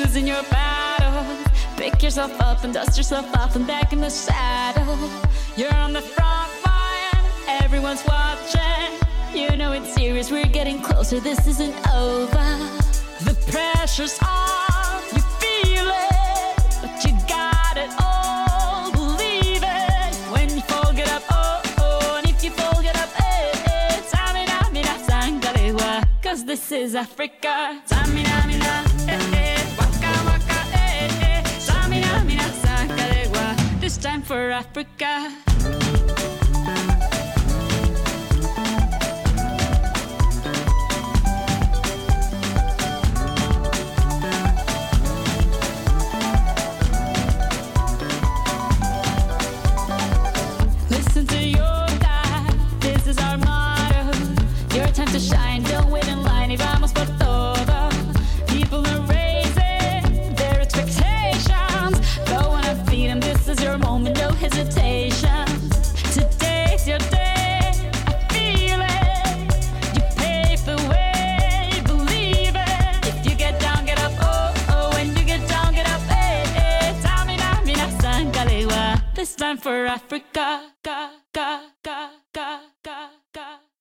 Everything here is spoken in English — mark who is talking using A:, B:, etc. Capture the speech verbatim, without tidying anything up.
A: losing your battle. Pick yourself up and dust yourself off and back in the saddle. You're on the front line, everyone's watching. You know it's serious, we're getting closer, this isn't over. The pressure's on, you feel it, but you got it all, believe it. When you fall, get up, oh, oh, and if you fall, get up, eh, eh. Tamina, mina, sangalewa, cause this is Africa. Tamina, mina, eh, eh, waka, waka, eh, eh. Tamina, mina, sangalewa, this time for Africa. Listen to your God, this is our motto. Your time to shine, don't wait in line. Y vamos por todo. People are raising their expectations. Go on and feed them, this is your moment, no hesitation. Today's your day, I feel it. You pave the way, believe it. If you get down, get up, oh, oh. When you get down, get up, eh, eh. Tamina, mina, sangalewa. This time for Africa. Ga, ga, ga, ga, ga, ga.